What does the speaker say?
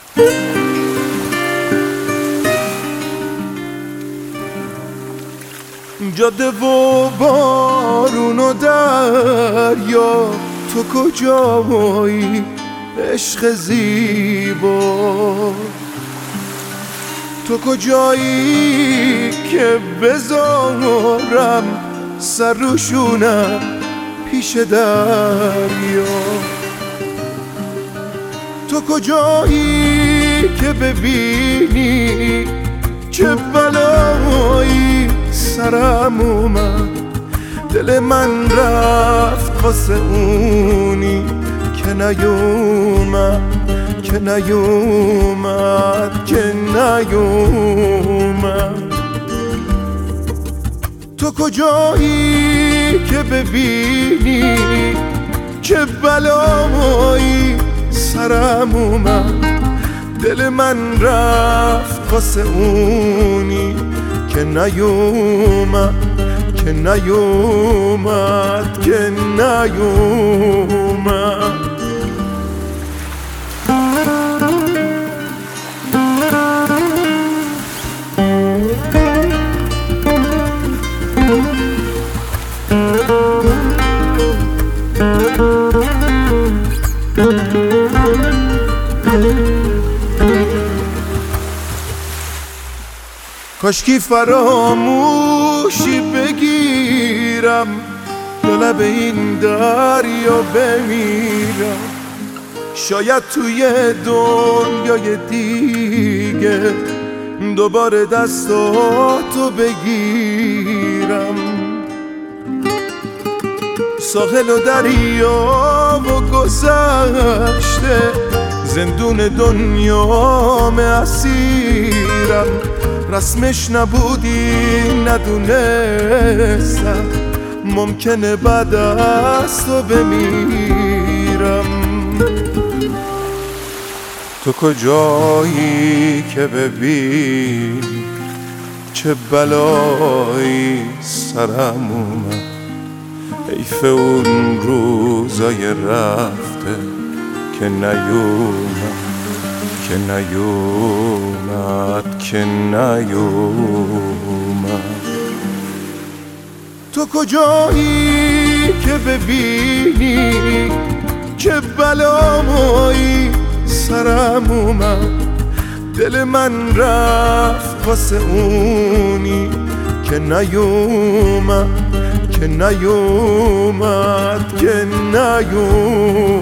جاده و بارون و دریا، تو کجایی عشق زیبا؟ تو کجایی که بذارم سر روشونم پیش دریا؟ تو کجایی که ببینی چه بلایی سرم اومد؟ دل من رفت واسه اونی که نیومد، که نیومد، که نیومد. تو کجایی که ببینی چه بلایی سرم اومد؟ دل من رفت واسه اونی که نیومد، که نیومد، که نیومد. کاشکی فراموشی بگیرم یا لب این دریا بمیرم. شاید توی دنیای دیگه دوباره دستاتو بگیرم. ساحل و دریا و گذشته زندون دنیام اسیرم. رسمش نبودی ندونستم ممکنه بعد از تو بمیرم. تو کجایی که ببینی چه بلایی سرم اومد؟ حیف اون روزای رفته که نیومد، که نیومد، که نیومد. تو کجایی که ببینی چه بلایی سرم اومد؟ دل من رفت واسه اونی که نیومد، که نیومد، که نیومد.